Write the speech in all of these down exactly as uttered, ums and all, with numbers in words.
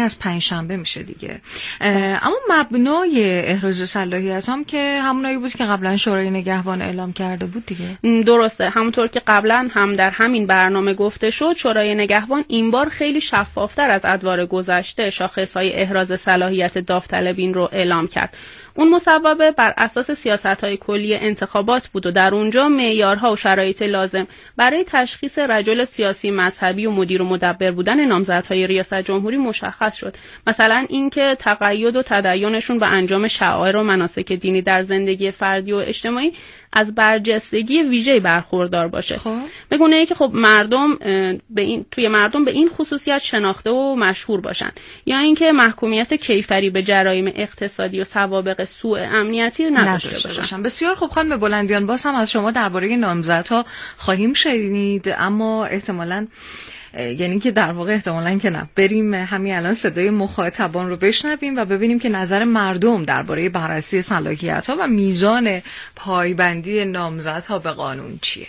از پنجشنبه میشه دیگه. اما مبنای احراز صلاحیت هم که همونایی بود که قبلا شورای نگهبان اعلام کرده بود دیگه. درسته، همونطور که قبلا هم در همین برنامه گفته شد، شورای نگهبان این بار خیلی شفافتر از ادوار گذشته شاخصهای احراز صلاحیت داوطلبین رو اعلام کرد. اون مصوبه بر اساس سیاست‌های کلی انتخابات بود و در اونجا معیارها و شرایط لازم برای تشخیص رجل سیاسی، مذهبی و مدیر و مدبر بودن نامزدهای ریاست جمهوری مشخص شد. مثلا اینکه تقید و تدینشون به انجام شعائر و مناسک دینی در زندگی فردی و اجتماعی از برجستگی ویژه‌ای برخوردار باشه. خب به گونه‌ای که خب مردم به این توی مردم به این خصوصیت شناخته و مشهور باشن، یا اینکه محکومیت کیفری به جرایم اقتصادی و سوابق سوء امنیتی نداشته باشن. باشن. بسیار خوب خانم بلندیان، باز هم از شما درباره نامزدها خواهیم شنید، اما احتمالاً یعنی که در واقع احتمالاً که نه، بریم همین الان صدای مخاطبان رو بشنویم و ببینیم که نظر مردم درباره بررسی صلاحیت‌ها و میزان پایبندی نامزدها به قانون چیه.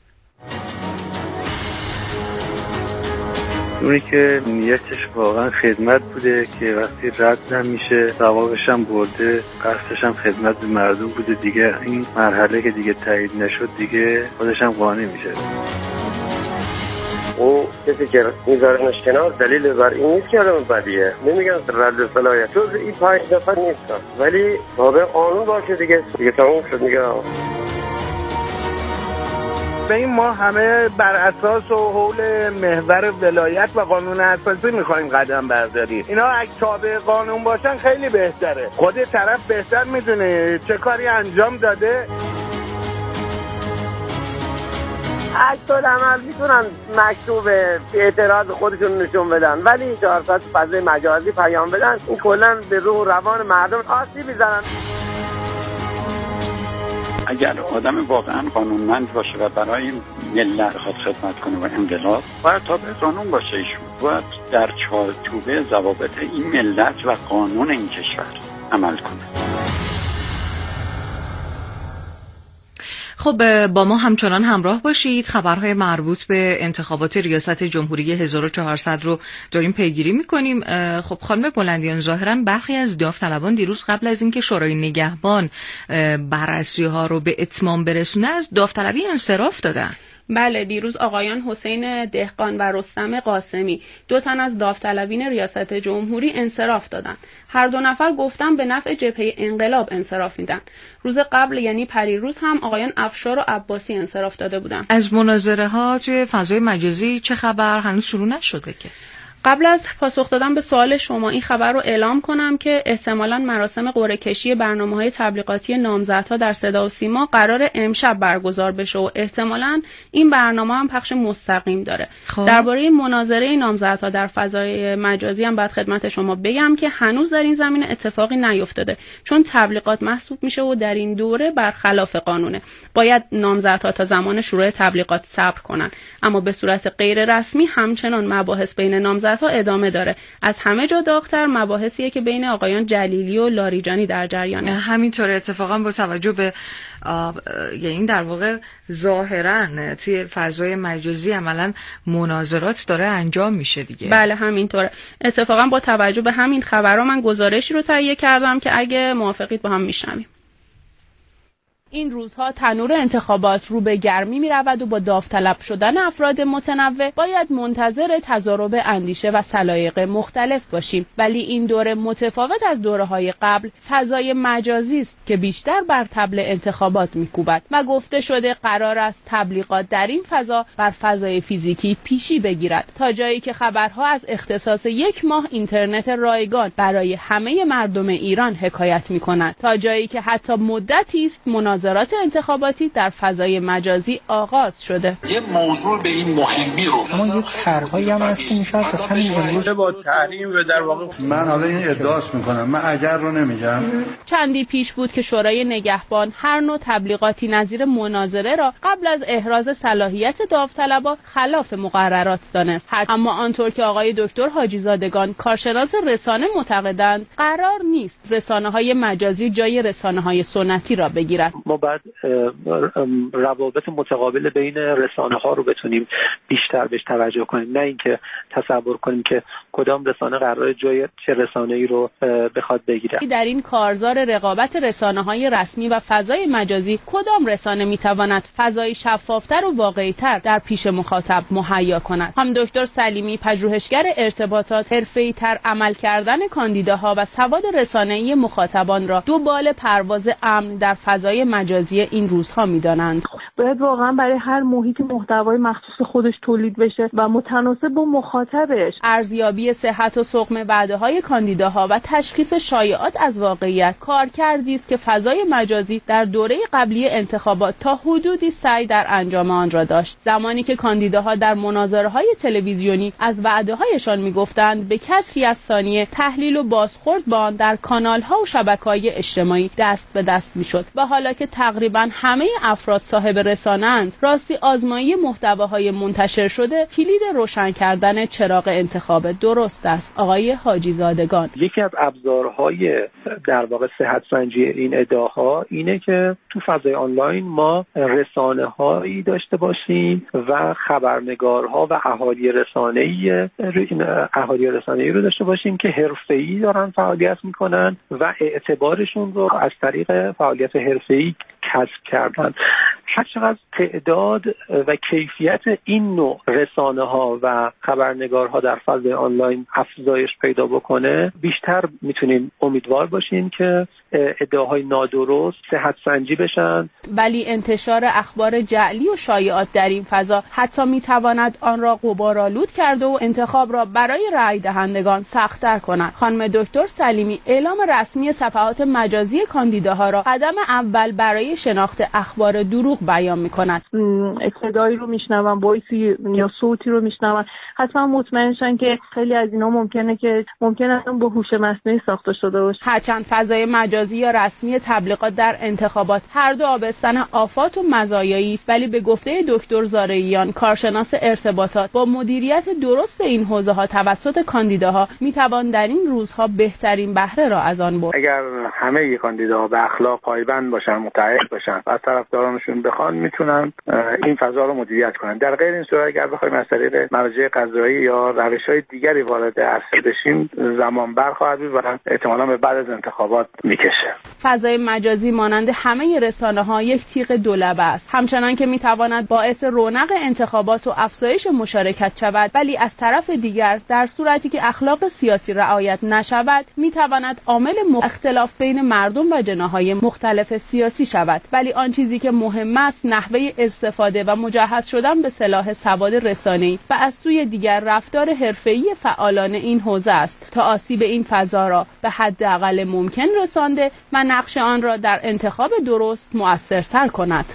اونی که نیتش واقعا خدمت بوده که وقتی رد نمیشه ثوابش هم برده، قصدش هم خدمت به مردم بوده، دیگه این مرحله که دیگه تایید نشد دیگه خودش هم قانع میشه. او کسی که میذارنش کنار دلیل بر این نیست که آدم بدیه، نمیگن رد صلاحیت، جز این پنج نفر نیستن، ولی تابع قانون باشه دیگه دیگه تموم شد. میگه به این ما همه بر اساس و حول محور ولایت و قانون اساسی میخوایم قدم برداریم. اینا اگه تابع قانون باشن خیلی بهتره. خود طرف بهتر میدونه چه کاری انجام داده. عکس العمل میتونن مکتوب اعتراض خودشون نشون بدن، ولی چهارصد فضای مجازی پیام بدن، این کلا به روح و روان مردم آسیب میزنن. اگر آدم واقعا قانونمند باشه و برای ملت خود خدمت کنه و انقلاب، باید تابع قانون باشه. ایشون باید در چارچوب ضوابط این ملت و قانون این کشور عمل کنه. خب با ما همچنان همراه باشید. خبرهای مربوط به انتخابات ریاست جمهوری هزار و چهارصد رو داریم پیگیری میکنیم. خب خانم بلندیان، ظاهرا برخی از داوطلبان دیروز قبل از اینکه شورای نگهبان بررسی ها رو به اتمام برسونه از داوطلبی انصراف دادن. بله، دیروز آقایان حسین دهقان و رستم قاسمی، دو تن از داوطلبین ریاست جمهوری انصراف دادند. هر دو نفر گفتن به نفع جبهه انقلاب انصراف میدن. روز قبل یعنی پریروز هم آقایان افشار و عباسی انصراف داده بودند. از مناظره ها توی فضای مجازی چه خبر؟ هنوز شروع نشده که. قبل از پاسخ دادن به سوال شما این خبر رو اعلام کنم که احتمالاً مراسم قرعه کشی برنامه‌های تبلیغاتی نامزدها در صدا و سیما قرار امشب برگزار بشه و احتمالاً این برنامه هم پخش مستقیم داره. خب. درباره مناظره نامزدها در فضای مجازی هم باید خدمت شما بگم که هنوز در این زمینه اتفاقی نیفتاده، چون تبلیغات محسوب میشه و در این دوره برخلاف قانونه. باید نامزدها تا زمان شروع تبلیغات صبر کنن، اما به صورت غیر رسمی همچنان مباحث بین نامزد ها ادامه داره. از همه جا داغ‌تر مباحثیه که بین آقایان جلیلی و لاریجانی در جریانه. همینطور اتفاقا با توجه به یعنی در واقع ظاهرا توی فضای مجازی عملا مناظرات داره انجام میشه دیگه. بله همینطوره. اتفاقا با توجه به همین خبرها من گزارشی رو تهیه کردم که اگه موافقید با هم میشنویم. این روزها تنور انتخابات رو به گرمی می رود و با داوطلب شدن افراد متنوع باید منتظر تضارب اندیشه و سلایق مختلف باشیم، ولی این دوره متفاوت از دوره‌های قبل فضای مجازی است که بیشتر بر طبل انتخابات می‌کوبد و گفته شده قرار است تبلیغات در این فضا بر فضای فیزیکی پیشی بگیرد، تا جایی که خبرها از اختصاص یک ماه اینترنت رایگان برای همه مردم ایران حکایت می‌کند، تا جایی که حتی مدتی است مناظرات انتخاباتی در فضای مجازی آغاز شده. یه موضوع به این مهمی رو اما یک طرحی هم هست که میشه از همین امروز با تحریم و در واقع من حالا این ادعاست میکنم، من اگر رو نمیگم. چندی پیش بود که شورای نگهبان هر نوع تبلیغاتی نظیر مناظره را قبل از احراز صلاحیت داوطلبا خلاف مقررات دانست. اما آنطور که آقای دکتر حاجی زادگان کارشناس رسانه معتقدند قرار نیست رسانه‌های مجازی جای رسانه‌های سنتی را بگیرد. ما باید روابط متقابل بین رسانه ها رو بتونیم بیشتر بهش توجه کنیم، نه اینکه تصور کنیم که کدام رسانه قراره جای چه رسانه‌ای رو بخواد بگیره. در این کارزار رقابت رسانه‌های رسمی و فضای مجازی کدام رسانه میتواند فضای شفافتر و واقعی‌تر در پیش مخاطب مهیا کند؟ هم دکتر سلیمی، پژوهشگر ارتباطات، حرفه‌ای‌تر عمل کردن کاندیداها و سواد رسانه‌ای مخاطبان را دو بال پرواز امن در فضای مجازی این روزها می‌دانند. باید واقعا برای هر محیط محتوای مخصوص خودش تولید بشه و متناسب با مخاطبش. ارزیابی صحت و سقم وعده‌های کاندیداها و تشخیص شایعات از واقعیت کارکردی است که فضای مجازی در دوره قبلی انتخابات تا حدودی سعی در انجام آن را داشت. زمانی که کاندیداها در مناظره‌های تلویزیونی از وعده‌هایشان می‌گفتند، به کسری از ثانیه تحلیل و بازخورد با آن در کانال‌ها و شبکه‌های اجتماعی دست به دست می‌شد. و حالا که تقریباً همه افراد صاحب رسانه‌اند، راستی آزمایی محتواهای منتشر شده کلید روشن کردن چراغ انتخاب درست است. آقای حاجی زادگان: یکی از ابزارهای در واقع صحت سنجی این ادعاها اینه که تو فضای آنلاین ما رسانه‌هایی داشته باشیم و خبرنگارها و اهالی رسانه‌ای اهالی رسانه‌ای رو داشته باشیم که حرفه‌ای دارن فعالیت میکنن و اعتبارشون رو از طریق فعالیت حرفه‌ای کسب کردن. هر چقدر تعداد و کیفیت این نوع رسانه‌ها و خبرنگارها در فضای آنلاین افزایش پیدا بکنه، بیشتر میتونیم امیدوار باشیم که ادعاهای نادرست صحت سنجی بشن. ولی انتشار اخبار جعلی و شایعات در این فضا حتی میتواند آن را غبارآلود کرده و انتخاب را برای رأی دهندگان سخت‌تر کند. خانم دکتر سلیمی، اعلام رسمی صفحات مجازی کاندیداها را قدم اول برای شناخت اخبار دروغ بیان می‌کند. صدایی رو میشنون، وایسی یا صوتی رو میشنون، حتما مطمئن شن که خیلی از اینا ممکنه که ممکنه با هوش مصنوعی ساخته شده باشه. هرچند فضای مجازی یا رسمی تبلیغات در انتخابات هر دو آبستن آفات و مزایایی است، ولی به گفته دکتر زارعیان، کارشناس ارتباطات، با مدیریت درست این حوزه ها توسط کاندیداها میتوان در این روزها بهترین بهره را از آن برد. اگر همه کاندیداها به اخلاق پایبند باشن، متعهد باشن و از طرفدارانشون بخوان، میتونن این فضا رو مدیریت کنن. در غیر این صورت اگر بخوایم از طریق مراجع قضایی یا روش‌های دیگری وارد عرصه بشیم، زمان بر خواهد بود و احتمالاً به بعد از انتخابات میکشه. فضای مجازی مانند همه رسانه‌ها یک تیغ دولبه است، همچنان که میتواند باعث رونق انتخابات و افزایش مشارکت شود، ولی از طرف دیگر در صورتی که اخلاق سیاسی رعایت نشود، میتواند عامل اختلاف بین مردم و جناح‌های مختلف سیاسی شود. ولی آن چیزی که مهم است نحوه استفاده و مجهز شدن به سلاح سواد رسانه‌ای و از سوی دیگر رفتار حرفه‌ای فعالان این حوزه است تا آسیب این فضا را به حداقل ممکن رسانده و نقش آن را در انتخاب درست مؤثرتر کند.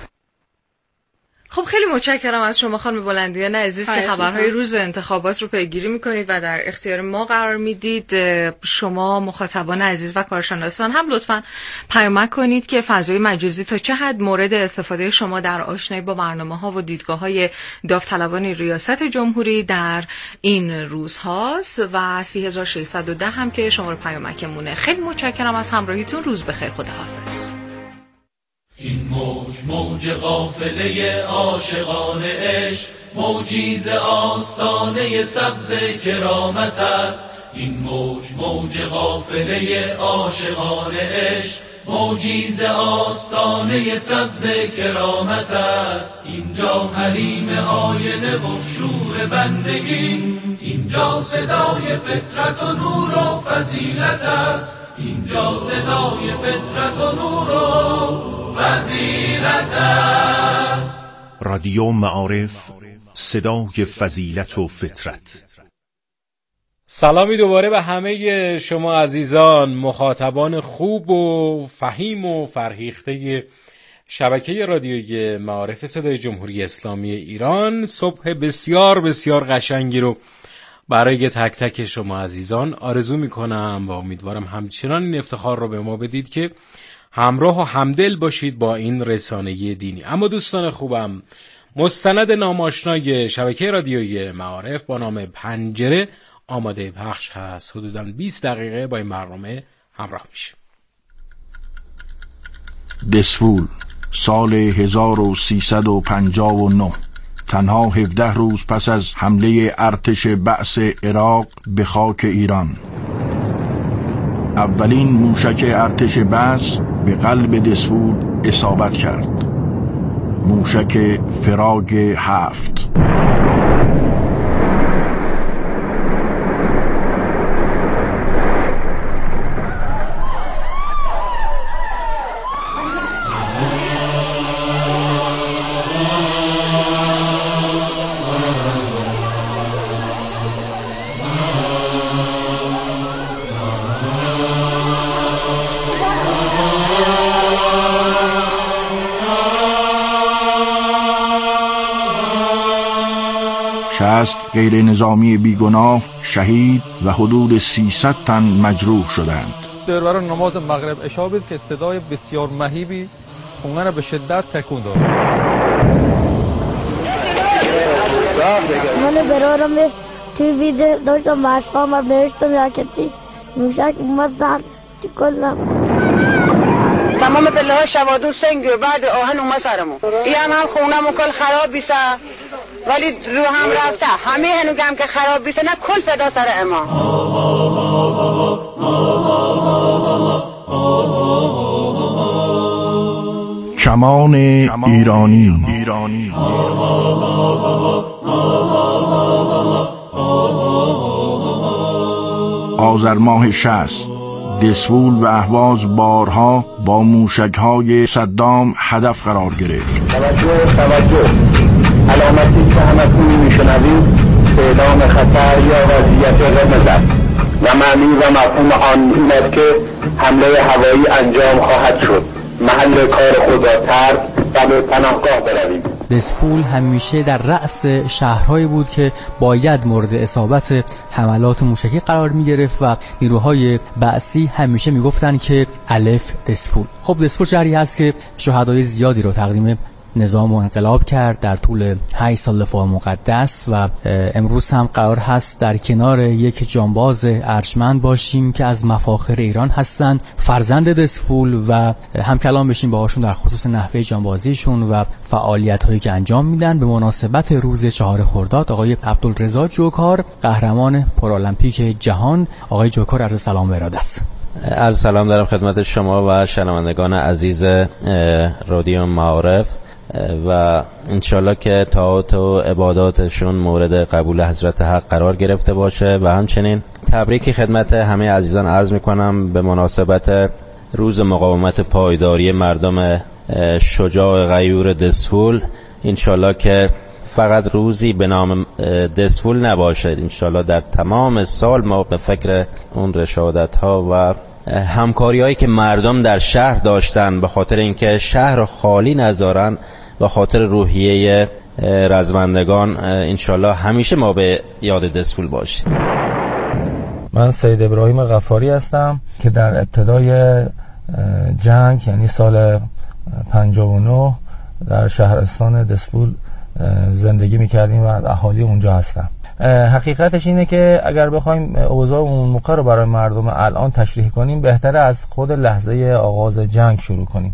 خب خیلی متشکرم از شما خانم بلندیان عزیز که خبرهای روز انتخابات رو پیگیری میکنید و در اختیار ما قرار میدید. شما مخاطبان عزیز و کارشناسان هم لطفاً پیامک کنید که فضای مجازی تا چه حد مورد استفاده شما در آشنایی با برنامه‌ها و دیدگاه‌های داوطلبان ریاست جمهوری در این روزهاست و سه هزار و ششصد و ده هم که شماره پیامکمونه. خیلی متشکرم از همراهیتون. روز بخیر. خداحافظ. این موج موج قافله عاشقان عشق، موجی ز آستانه سبز کرامت است. این موج موج قافله عاشقان عشق، موجی ز آستانه سبز کرامت است. اینجا حریم آینه و شور بندگی، اینجا صدای فطرت و نور و فضیلت است. اینجا صدای فطرت و نور و فضیلت است. رادیو معارف، صدای فضیلت و فطرت. سلامی دوباره به همه شما عزیزان، مخاطبان خوب و فهیم و فرهیخته شبکه رادیویی معارف صدای جمهوری اسلامی ایران. صبح بسیار بسیار قشنگی رو برای تک تک شما عزیزان آرزو میکنم و امیدوارم همچنان این افتخار رو به ما بدید که همراه و همدل باشید با این رسانه دینی. اما دوستان خوبم، مستند ناماشنای شبکه رادیویی معارف با نام پنجره آماده پخش هست. حدوداً بیست دقیقه با این برنامه همراه میشه. دسفول سال هزار و سیصد و پنجاه و نه، تنها هفده روز پس از حمله ارتش بعث عراق به خاک ایران. اولین موشک ارتش بعث به قلب دسفول اصابت کرد، موشک فراگ هفت. شصت غیر نظامی بیگناه شهید و حدود سیصد تن مجروح شدند. در برای نماز مغرب عشا بود که صدای بسیار مهیبی خونه را به شدت تکون داد. من برارم توی ویده داشتم مشقام و بهشتم یکتی موشک اومد زن کلم تمام پله ها شوادون سنگ و بعد آهن اومد سرمون. این هم هم خونم و کل خراب بیسه ولی رو هم رفته همه هنو هم که خراب بیسه نه کل فدا سر اما. کمان ایرانی, ایرانی. آذر ماه شصت دسفول و اهواز بارها با موشک‌های صدام هدف قرار گرفت. توجه توجه علامتی که همتون میشنوید اعلام خطر یا وضعیت قرمز است و معنی و مفهوم آن این است که حمله هوایی انجام خواهد شد. محل کار خود را ترک و به پناهگاه بروید. دسفول همیشه در رأس شهرهایی بود که باید مورد اصابت حملات موشکی قرار می گرفت و نیروهای بعثی همیشه می گفتن که الف دسفول. خب دسفول شهری هست که شهدای زیادی رو تقدیم نظام و انقلاب کرد در طول هشت سال دفاع مقدس و امروز هم قرار هست در کنار یک جانباز ارجمند باشیم که از مفاخر ایران هستند، فرزند دسفول، و هم کلام بشیم باهاشون در خصوص نحوه جانبازیشون و فعالیت‌هایی که انجام میدن. به مناسبت روز چهار خرداد آقای عبدالرضا جوکار، قهرمان پارالمپیک جهان. آقای جوکار عرض سلام و ارادت. عرض سلام دارم خدمت شما و شنوندگان عزیز رادیو معارف و انشالله که طاعات و عباداتشون مورد قبول حضرت حق قرار گرفته باشه و همچنین تبریکی خدمت همه عزیزان عرض میکنم به مناسبت روز مقاومت پایداری مردم شجاع غیور دسفول. انشالله که فقط روزی به نام دسفول نباشه، انشالله در تمام سال ما به فکر اون رشادت ها و همکاری هایی که مردم در شهر داشتن به خاطر اینکه شهر رو خالی نذارن، به خاطر روحیه رزمندگان، انشالله همیشه ما به یاد دسفول باشیم. من سید ابراهیم غفاری هستم که در ابتدای جنگ یعنی سال پنجاه و نه در شهرستان دسفول زندگی میکردیم و اهالی اونجا هستم. حقیقتش اینه که اگر بخوایم اوضاع اون موقع رو برای مردم الان تشریح کنیم بهتره از خود لحظه آغاز جنگ شروع کنیم.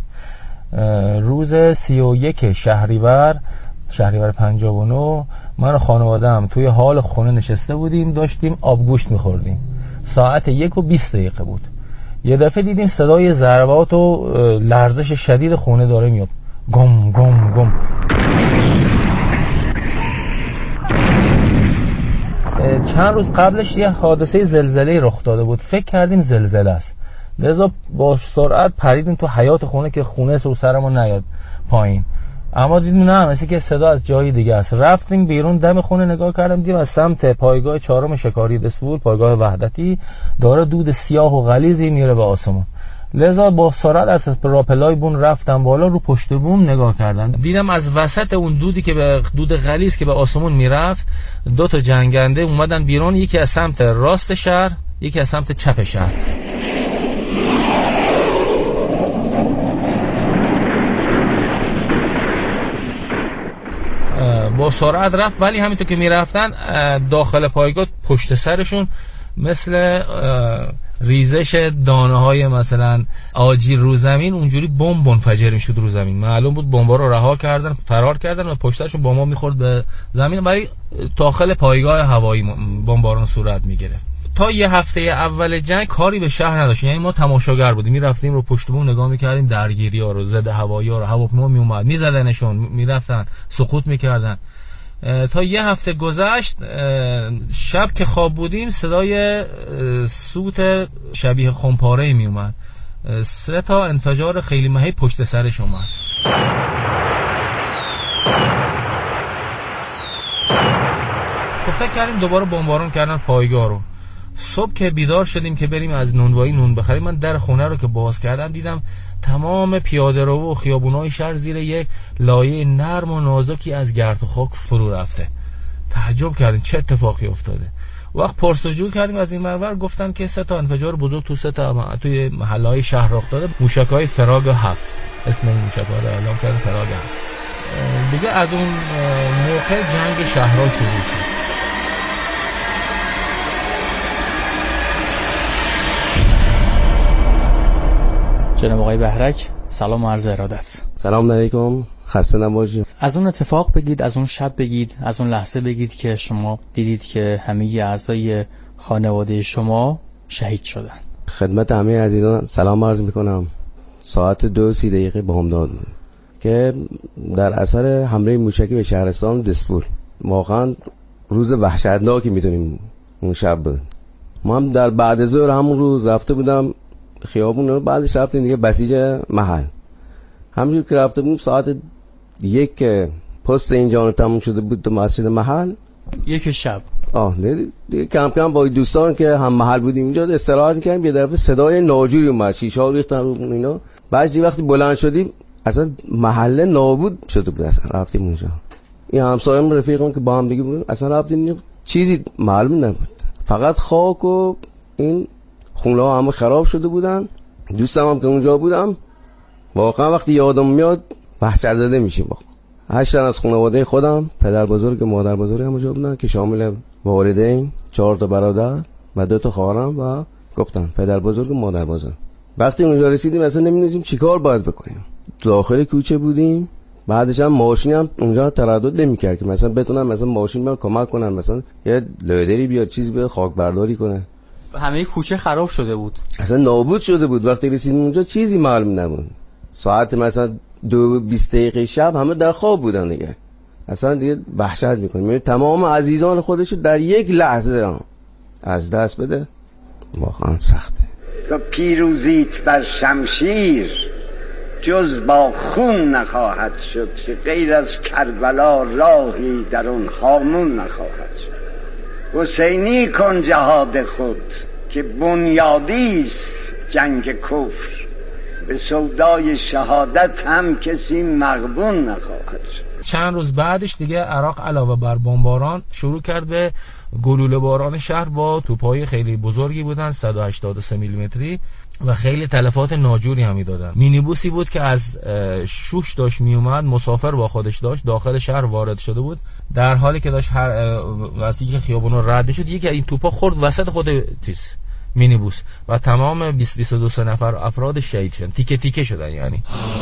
روز سی و یک شهریور شهریور پنجاه و نه من و خانواده‌ام توی حال خونه نشسته بودیم، داشتیم آبگوشت میخوردیم. ساعت یک و بیست دقیقه بود. یه دفعه دیدیم صدای ضربات و لرزش شدید خونه داره میاد. گم گم گم. چند روز قبلش یه حادثه زلزله رخ داده بود، فکر کردیم زلزله است، لذا با سرعت پریدیم تو حیاط خونه که خونه سو سرمون نیاد پایین، اما دیدیم نه، مثل که صدا از جای دیگه است. رفتیم بیرون دم خونه نگاه کردم، دیدیم از سمت پایگاه چهارم شکاری دسفول، پایگاه وحدتی، داره دود سیاه و غلیظی میره به آسمون. لذا با سرعت از راپلای بون رفتم بالا، رو پشت بوم نگاه کردم، دیدم از وسط اون دودی که به دود غلیظ که به آسمون میرفت دو تا جنگنده اومدن بیرون، یکی از سمت راست شهر، یکی از سمت چپ شهر. با سرعت رفت، ولی همینطور که میرفتن داخل پایگاه پشت سرشون مثل ریزش دانه های مثلا آجیل رو زمین اونجوری بمب منفجر میشد رو زمین. معلوم بود بمبا رو رها کردن، فرار کردن و پشتشون بمبا میخورد به زمین، ولی داخل پایگاه هوایی بمباران صورت میگرفت. تا یه هفته اول جنگ کاری به شهر نداشت، یعنی ما تماشاگر بودیم، میرفتیم رو پشت بوم نگاه میکردیم، درگیری‌ها رو، زده هوایی‌ها رو، هواپیما میومد میزدنشون، میرفتن سقوط میکردن. تا یه هفته گذشت، شب که خواب بودیم صدای سوت شبیه خمپاره‌ای میومد، سه تا انفجار خیلی مهی پشت سرش اومد. فکر کردیم دوباره بمباران کردن پایگاه رو. صبح که بیدار شدیم که بریم از نونوایی نون بخریم، من در خونه رو که باز کردم دیدم تمام پیاده رو و خیابونای شهر زیر یک لایه نرم و نازکی از گرد و خاک فرو رفته. تعجب کردیم چه اتفاقی افتاده. وقت پرسجو کردیم از این منور، گفتن که سه تا انفجار بزرگ تو سه تا توی محله‌های شهر رخ داده. موشک‌های فراگ هفت، اسم این موشک‌ها رو اعلام کردن فراگ هفت. دیگه از اون موقع جنگ شهرها شروع شد. جناب آقای بهرک، سلام و عرض ارادت. سلام علیکم، خسته نباشید. از اون اتفاق بگید، از اون شب بگید، از اون لحظه بگید که شما دیدید که همه اعضای خانواده شما شهید شدن. خدمت همه عزیزان سلام عرض میکنم. ساعت دو سی دقیقه بامداد که در اثر حمله موشکی به شهرستان دسپول، واقعا روز وحشتناکی میتونیم اون شب بود. ما هم در بعد ظهر همون روز رفته بودم خیابون رو، بعدش رفتیم دیگه بسیج محل. همونجور که رفته بودیم ساعت یک که پست اینجا تموم شده بود تو مسجد محل، یک شب آه دیگه کم کم با دوستان که هم محل بودیم اینجا استراحت کردیم، یه دفعه صدای ناجوری اومد، شیشه ها ریختن رو اینا. بعد وقتی بلند شدیم اصلا محله نابود شده بود. اصلا رفتیم اونجا، این همسایه‌م رفیقم که با هم دیگه بودن، اصلا رفتیم چیزی معلوم نبود، فقط خاک و این خونه ها همه خراب شده بودن. دوستم هم که اونجا بودم، واقعا وقتی یادم میاد وحشت زده میشیم. هشت تن از خانواده خودم، پدر بزرگ و مادر بزرگ هم اونجا بودن که شامل والدین، چهار تا برادر و دو تا خواهرم و گفتن پدر بزرگ و مادر بزرگ. وقتی اونجا رسیدیم اصلا نمی‌دونیم چیکار باید بکنیم. داخل کوچه بودیم، بعدش هم ماشین هم اونجا تردد نمی‌کرد که مثلا بتونن مثلا ماشین بیان کمک کنن، مثلا یه لودری بیاد چیزی بیاد خاک برداری کنه. همه کوچه خراب شده بود، اصلا نابود شده بود. وقتی رسیدیم اونجا چیزی معلوم نبود. ساعت مثلا دو بیست دقیقه شب همه در خواب بودن دیگه. اصلا دیگه وحشت میکنیم تمام عزیزان خودش در یک لحظه از دست بده، واقعا سخته. تو پیروزیت بر شمشیر جز با خون نخواهد شد، که غیر از کربلا راهی در اون هامون نخواهد شد. حسینی کن جهاد خود که بنیادی است جنگ کفر، به سودای شهادت هم کسی مغبون نخواهد شد. چند روز بعدش دیگه عراق علاوه بر بمباران شروع کرد به گلوله باران شهر با توپ‌های خیلی بزرگی بودن، صد و هشتاد و سه میلیمتری، و خیلی تلفات ناجوری هم میدادن. مینیبوسی بود که از شوش داشت میومد، مسافر با خودش داشت، داخل شهر وارد شده بود. در حالی که داشت هر وقتی که خیابون رو رد میشد، یکی از این توپا خورد وسط خود چیز مینیبوس و تمام بیست بیست و دو نفر افراد شهید شدن، تیکه تیکه شدن. یعنی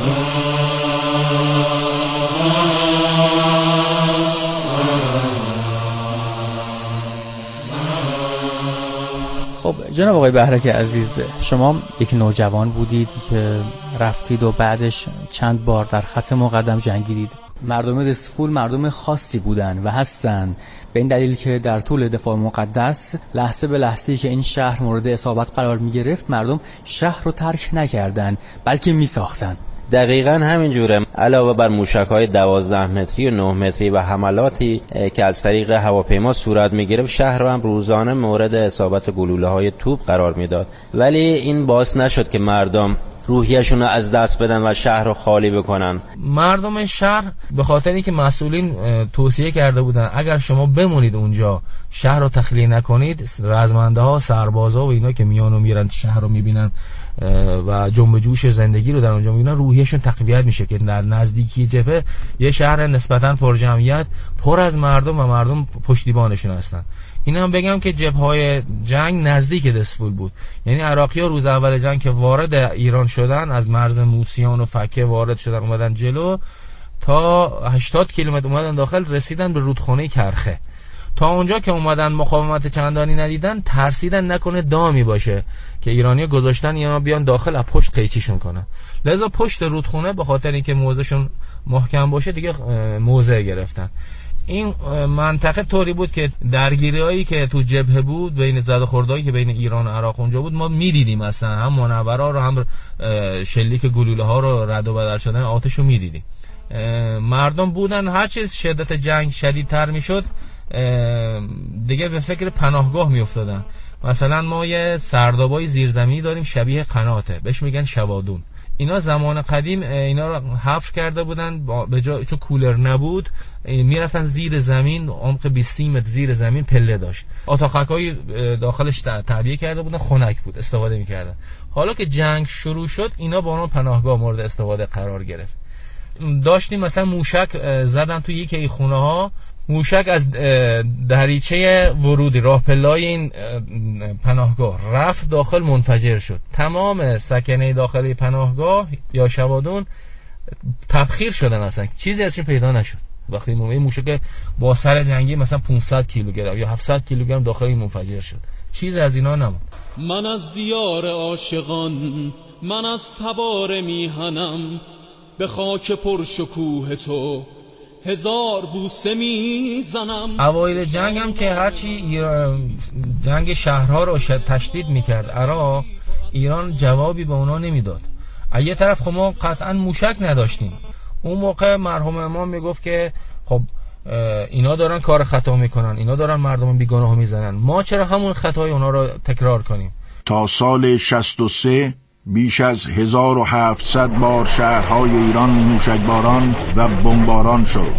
خب جناب آقای بهرک عزیز، شما یک نوجوان بودید که رفتید و بعدش چند بار در خط مقدم جنگیدید. مردم دسفول مردم خاصی بودن و هستن، به این دلیل که در طول دفاع مقدس لحظه به لحظه‌ای که این شهر مورد اصابت قرار می گرفت، مردم شهر رو ترک نکردن بلکه می ساختن. دقیقاً همین جوره. علاوه بر موشک‌های دوازده متری و نه متری و حملاتی که از طریق هواپیما صورت می‌گرفت، شهر رو هم روزانه مورد اصابت گلوله‌های توپ قرار میداد، ولی این باعث نشد که مردم روحیشون رو از دست بدن و شهر رو خالی بکنن. مردم شهر به خاطر اینکه مسئولین توصیه کرده بودن اگر شما بمونید اونجا، شهر رو تخلیه نکنید، رزمنده ها، سربازا و اینا که میان و میرن شهر رو میبینن و جنب جوش زندگی رو در اونجا میبینن، روحیشون تقویت میشه که در نزدیکی جبهه یه شهر نسبتاً پر جمعیت، پر از مردم و مردم پشتیبانشون هستن. این هم بگم که جبهه‌های جنگ نزدیک دسفول بود، یعنی عراقی‌ها روز اول جنگ که وارد ایران شدن، از مرز موسیان و فکه وارد شدن اومدن جلو، تا هشتاد کیلومتر اومدن داخل، رسیدن به رودخانه کرخه. تا اونجا که اومدن مقاومت چندانی ندیدن، ترسیدن نکنه دامی باشه که ایرانی‌ها گذاشتن اینا بیان داخل از پشت قیچیشون کنن. لذا پشت رودخونه به خاطر اینکه موضعشون محکم باشه دیگه موضع گرفتن. این منطقه طوری بود که درگیری‌هایی که تو جبهه بود، بین زد و خوردایی که بین ایران و عراق اونجا بود، ما می‌دیدیم اصلا هم منورا رو، هم شلیک گلوله‌ها رو، رد و بدل شدن آتش رو می‌دیدیم. مردم بودن هر چیز شدت جنگ شدیدتر میشد دیگه به فکر پناهگاه میافتادن. مثلا ما یه سردابای زیرزمینی داریم شبیه قناته، بهش میگن شوادون. اینا زمان قدیم اینا رو حفر کرده بودن، به جای چون کولر نبود میرفتن زیر زمین، عمق بیست متر زیر زمین پله داشت، اتاقک‌های داخلش تعبیه کرده بودن، خنک بود، استفاده میکردن. حالا که جنگ شروع شد اینا با اون پناهگاه مورد استفاده قرار گرفت. داشتیم مثلا موشک زدن تو یکی از خونه ها، موشک از دریچه ورودی راه پلای این پناهگاه رفت داخل، منفجر شد. تمام سکنه داخلی پناهگاه یا شوادون تبخیر شدن، اصلا چیزی ازشون پیدا نشد. وقتی این موشک با سر جنگی مثلا پانصد کیلوگرم یا هفتصد کیلوگرم داخل این منفجر شد، چیزی از اینا نموند. من از دیار عاشقان، من از تبار میهنم، به خاک پرشکوه تو هزار بوسه میزنم. اوایل جنگ هم که هرچی جنگ شهرها رو تشدید میکرد عراق، ایران جوابی به اونا نمیداد. از یه طرف خب ما قطعا موشک نداشتیم. اون موقع مرحوم امام میگفت که خب اینا دارن کار خطا میکنن، اینا دارن مردم بیگناه میزنن، ما چرا همون خطای اونا رو تکرار کنیم؟ تا سال شصت و سه بیش از هزار و هفتصد بار شهرهای ایران موشکباران و بمباران شد،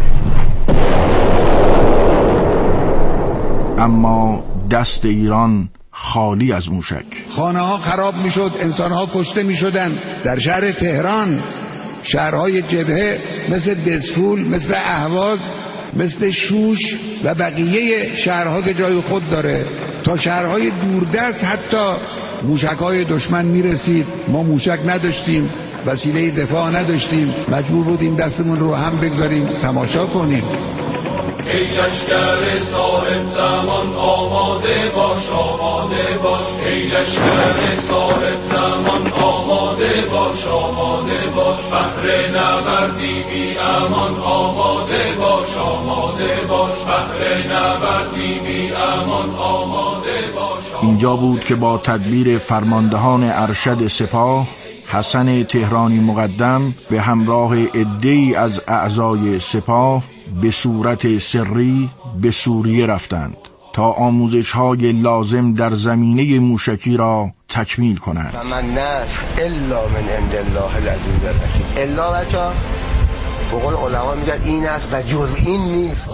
اما دست ایران خالی از موشک. خانه ها خراب می شد، انسان ها کشته می شدن. در شهر تهران، شهرهای جبهه مثل دسفول، مثل اهواز، مثل شوش و بقیه شهرها که جای خود داره، تا شهرهای دوردست حتی موشک‌های دشمن میرسید. ما موشک نداشتیم، وسیله دفاع نداشتیم، مجبور بودیم دستمون رو هم بگذاریم تماشا کنیم. ای لشکر صاحب زمان آماده باش، آماده باش. ای لشکر صاحب زمان آماده باش، آماده باش. بهر نبردی بی امان آماده باش، آماده باش. بهر نبردی بی امان آماده باش. اینجا بود که با تدبیر فرماندهان ارشد سپاه، حسن تهرانی مقدم به همراه عده‌ای از اعضای سپاه به صورت سری به سوریه رفتند تا آموزش‌های لازم در زمینه موشکی را تکمیل کنند. من نصر الا من عند الله العزیز الحکیم. الا بچا به قول علما میگن این است و جز این نیست.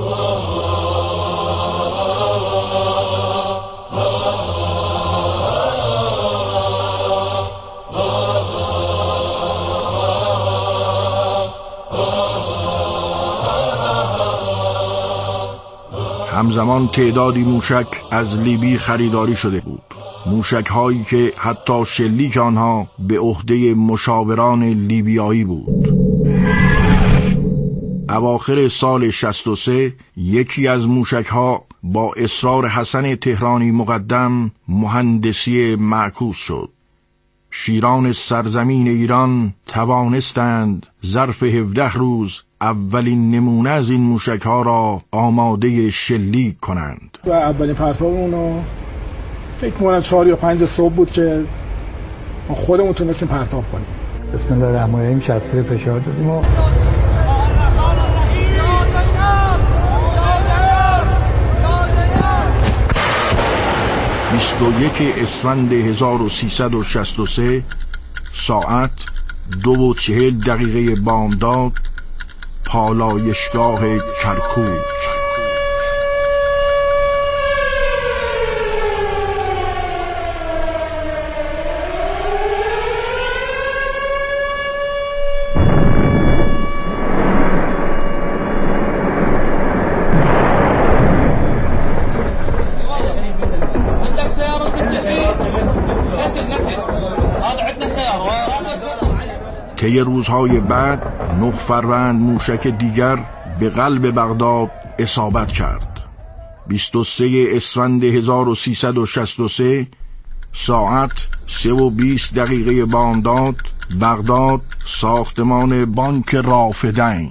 همزمان تعدادی موشک از لیبی خریداری شده بود، موشک هایی که حتی شلیک آنها به عهده مشاوران لیبیایی بود. اواخر سال شصت و سه یکی از موشک ها با اصرار حسن تهرانی مقدم مهندسی معکوس شد. شیران سرزمین ایران توانستند ظرف هفده روز اولین نمونه از این موشک ها را آماده شلیک کنند. و اولین پرتابمون رو فکر کنم چهار یا پنج صبح بود که ما خودمون تونستیم پرتاب کنیم. بسم الله الرحمن الرحیم. شستر فشار دادیم و بیست و یک اسفند هزار و سیصد و شصت و سه ساعت دو و چهل دقیقه بامداد، پالایشگاه کرکوک. طی روزهای بعد نه فروند موشک دیگر به قلب بغداد اصابت کرد. بیست و سه اسفند هزار و سیصد و شصت و سه ساعت سه و بیست دقیقه بامداد، بغداد، ساختمان بانک رافدین.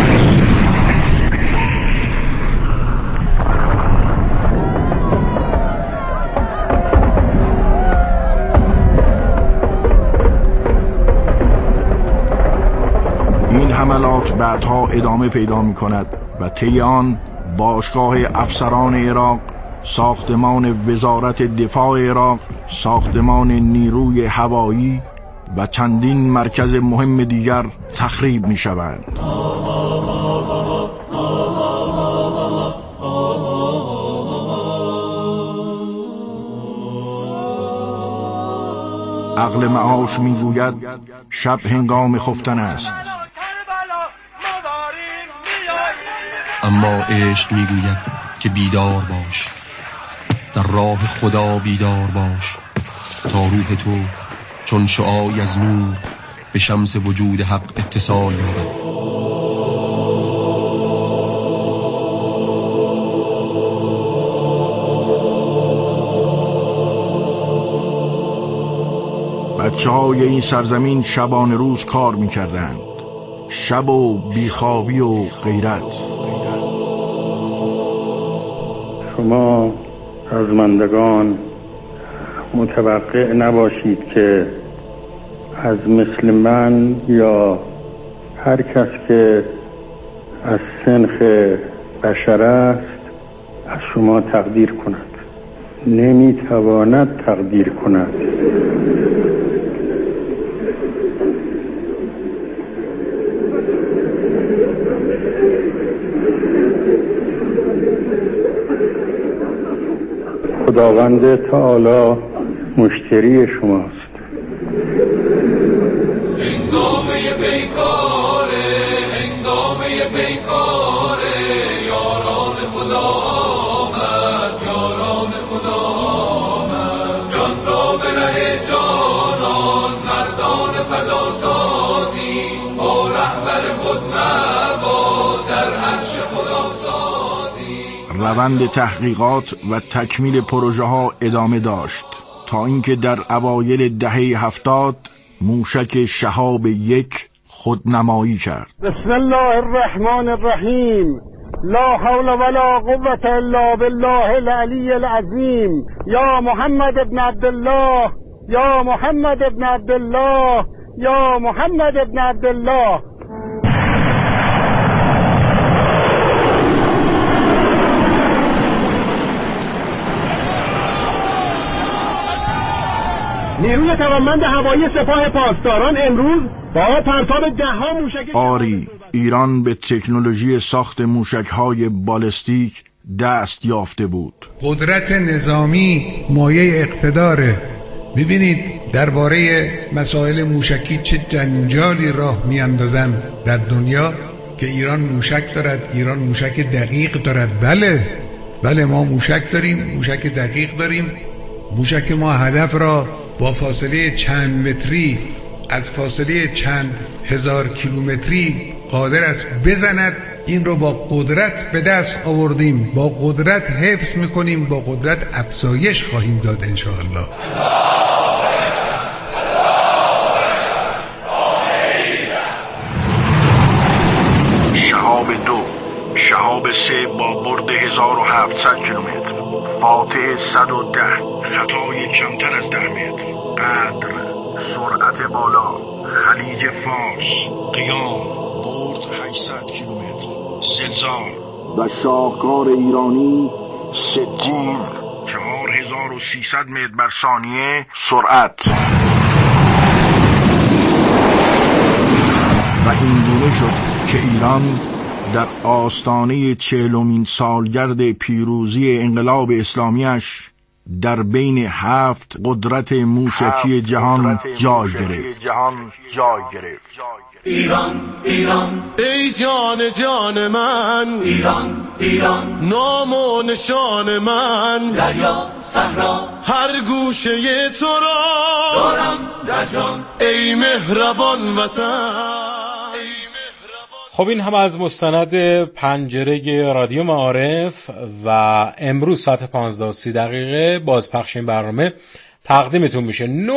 این حملات بعدها ادامه پیدا می کند و طی آن باشگاه افسران عراق، ساختمان وزارت دفاع عراق، ساختمان نیروی هوایی و چندین مرکز مهم دیگر تخریب می شوند. عقل معاش می گوید شب هنگام خفتن است، اما عشق می گوید که بیدار باش، در راه خدا بیدار باش، تا روح تو چون شعاعی از نور به شمس وجود حق اتصال یابد. بچه های این سرزمین شبان روز کار می کردند، شب و بیخوابی و غیرت. شما رزمندگان متوقع نباشید که از مثل من یا هر کس که از سنخ بشر است از شما تقدیر کند. نمیتواند تقدیر کند. خداوند تعالی مشتری شماست. هنگامه بیکاره، هنگامه بیکاره، یاران خدا آمد، یاران خدا آمد، جان را به ره جانان مردان فدا سازی، با رهبر خود مباد در عرش خدا سازی. روند تحقیقات و تکمیل پروژه ها ادامه داشت تا اینکه در اوایل دهه هفتاد موشک شهاب یک خودنمایی کرد. بسم الله الرحمن الرحیم. لا حول ولا قوة الا بالله العلی العظیم. یا محمد ابن عبدالله، یا محمد ابن عبدالله، یا محمد ابن عبدالله. نیروی توانمند هوایی سپاه پاسداران امروز با پرتاب ده‌ها موشک آری ایران به تکنولوژی ساخت موشک‌های بالستیک دست یافته بود. قدرت نظامی مایه اقتداره. ببینید درباره مسائل موشکی چه جنجالی راه میاندازن در دنیا که ایران موشک دارد، ایران موشک دقیق دارد. بله بله ما موشک داریم، موشک دقیق داریم. موشک ما هدف را با فاصله چند متری از فاصله چند هزار کیلومتری قادر است بزند. این رو با قدرت به دست آوردیم، با قدرت حفظ میکنیم، با قدرت افزایش خواهیم داد انشاءالله. شهاب دو، شهاب سه با برد هزار و هفتصد کیلومتر، فاتح صد و ده، خطای کمتر از ده متر، قدر، سرعت بالا، خلیج فارس، قیام، برد هشتصد کیلومتر، زلزال و شاهکار ایرانی ستیر، چهار هزار و سیصد متر بر ثانیه سرعت. و این گونه شد که ایران در آستانه چهلمین سالگرد پیروزی انقلاب اسلامیش در بین هفت قدرت موشکی جهان جای گرفت. ایران ایران ای جان جان من، ایران ایران نام و نشان من، دریا صحرا هر گوشه تو را دارم در مرجان ای مهربان وطن. خب این هم از مستند پنجره رادیو معارف و امروز ساعت پانزده و سی دقیقه بازپخش این برنامه تقدیمتون میشه.